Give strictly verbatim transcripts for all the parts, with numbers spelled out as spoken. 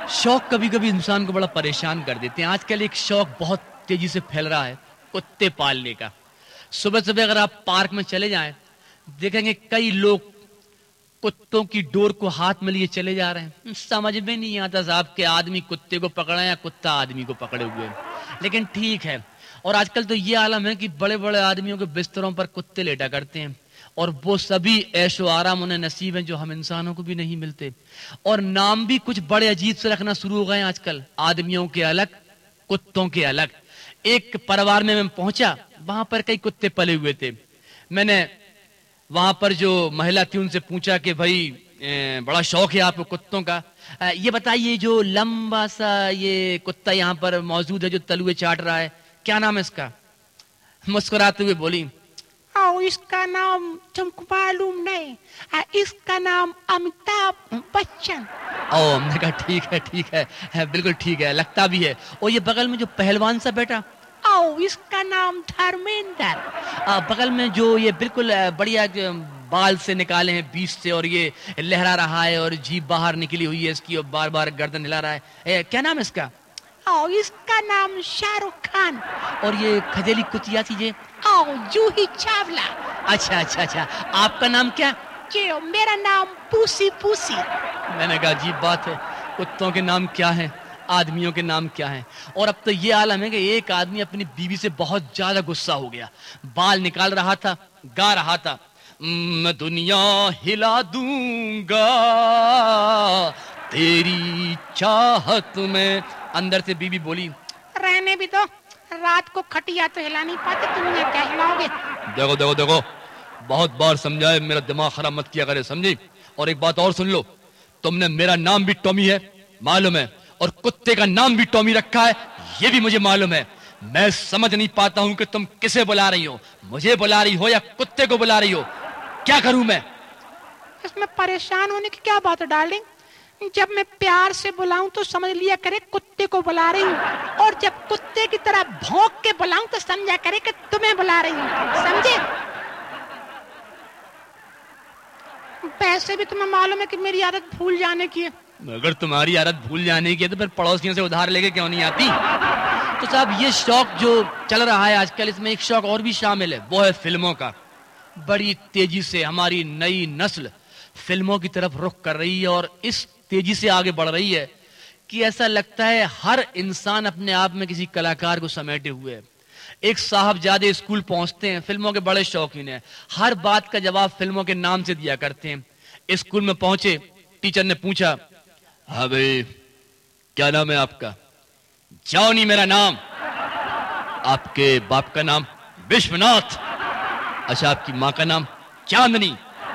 शौक कभी कभी इंसान को बड़ा परेशान कर देते हैं। आजकल एक शौक बहुत तेजी से फैल रहा है, कुत्ते पालने का। सुबह सुबह अगर आप पार्क में चले जाएं, देखेंगे कई लोग कुत्तों की डोर को हाथ में लिए चले जा रहे हैं। समझ में नहीं आता साहब कि आदमी कुत्ते को पकड़ा या कुत्ता आदमी को पकड़े हुए हैं, लेकिन ठीक है। और आजकल तो ये आलम है कि बड़े बड़े आदमियों के बिस्तरों पर कुत्ते लेटा करते हैं, और वो सभी ऐशो आराम उन्हें नसीब हैं जो हम इंसानों को भी नहीं मिलते। और नाम भी कुछ बड़े अजीब से रखना शुरू हो गए आजकल, आदमियों के अलग, कुत्तों के अलग। एक परिवार में मैं पहुंचा, वहां पर कई कुत्ते पले हुए थे। मैंने वहां पर जो महिला थी उनसे पूछा कि भाई ए, बड़ा शौक है आपको कुत्तों का, आ, ये बताइए जो लंबा सा ये कुत्ता यहाँ पर मौजूद है जो तलुए चाट रहा है, क्या नाम है इसका? मुस्कुराते हुए बोली, ओ, इसका नाम तुमको मालूम नहीं, आ, इसका नाम अमिताभ बच्चन। ओ, हमने कहा ठीक है ठीक है, है बिल्कुल ठीक है, लगता भी है। और ये बगल में जो पहलवान सा बैठा, ओ, इसका नाम धर्मेंद्र। बगल में जो ये बिल्कुल बढ़िया बाल से निकाले हैं बीच से, और ये लहरा रहा है और जीभ बाहर निकली हुई है इसकी, और बार बार गर्दन हिला रहा है, ए, क्या नाम है इसका? ओ, इसका नाम शाहरुख खान। और ये खजेली कुतिया थी ये, ओ, जूही चावला। अच्छा अच्छा अच्छा, आपका नाम क्या? जो मेरा नाम पूसी पूसी। मैंने कहा अजीब बात है, कुत्तों के नाम क्या हैं, आदमियों के नाम क्या हैं। और अब तो ये आलम है कि एक आदमी अपनी बीवी से बहुत ज्यादा गुस्सा हो गया, बाल निकाल रहा था, गा रहा था, मैं दुनिया हिला दूंगा तेरी चाहत में। अंदर से बीवी बोली, रहने भी दो, रात को खटिया तो हिला नहीं पाते, तुम ये क्या हिलाओगे? देखो देखो देखो, बहुत बार समझाए, मेरा दिमाग खराब मत किया करे, समझी? और एक बात और सुन लो, तुमने मेरा नाम भी टॉमी है मालूम है, और कुत्ते का नाम भी टॉमी रखा है ये भी मुझे मालूम है। मैं समझ नहीं पाता हूं कि तुम किसे बुला रही हो, मुझे बुला रही हो या कुत्ते को बुला रही हो? क्या करूं मैं? इसमें परेशान होने की क्या बात है डार्लिंग? जब मैं प्यार से बुलाऊं तो समझ लिया करे कुत्ते को बुला रही हूँ, और जब कुत्ते की तरह भौंक के बुलाऊं तो समझा करे कि तुम्हें बुला रही हूँ, समझे? पैसे भी तुम्हें मालूम है कि मेरी आदत भूल जाने की है। अगर तुम्हारी आदत भूल जाने की है तो फिर पड़ोसियों से उधार लेके क्यों नहीं आती? तो साहब ये शौक जो चल रहा है आजकल, इसमें एक शौक और भी शामिल है, वो है फिल्मों का। बड़ी तेजी से हमारी नई नस्ल फिल्मों की तरफ रुख कर रही है, और इस तेजी से आगे बढ़ रही है कि ऐसा लगता है हर इंसान अपने आप में किसी कलाकार को समेटे हुए है। एक साहबजादे स्कूल पहुंचते हैं, फिल्मों के बड़े शौकीन हैं, हर बात का जवाब फिल्मों के नाम से दिया करते हैं। स्कूल में पहुंचे, टीचर ने पूछा, हाँ भाई क्या नाम है आपका? जॉनी मेरा नाम। आपके बाप का नाम? विश्वनाथ। अच्छा, आपकी माँ का नाम? चांदनी।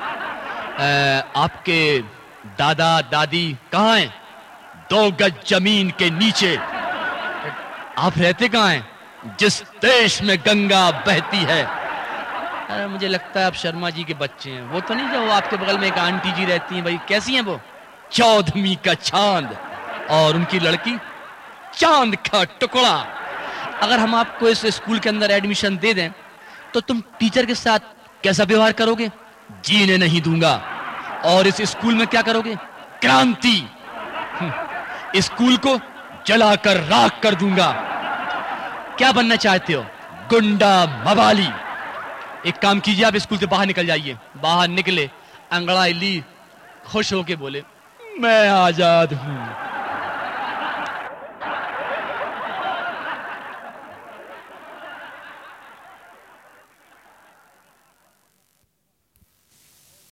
आपके दादा दादी कहाँ हैं? दो गज जमीन के नीचे। आप रहते कहाँ हैं? जिस देश में गंगा बहती है। अरे मुझे लगता है आप शर्मा जी के बच्चे हैं। वो तो नहीं जो आपके बगल में एक आंटी जी रहती हैं, भाई कैसी हैं वो? चौदहवीं का चांद, और उनकी लड़की चांद का टुकड़ा। अगर हम आपको इस स्कूल के अंदर एडमिशन दे दें तो तुम टीचर के साथ कैसा व्यवहार करोगे? जीने नहीं दूंगा। और इस स्कूल में क्या करोगे? क्रांति। स्कूल को जलाकर राख कर दूंगा। क्या बनना चाहते हो? गुंडा मवाली। एक काम कीजिए, आप स्कूल से बाहर निकल जाइए। बाहर निकले, अंगड़ाई ली, खुश होके बोले, मैं आजाद हूं।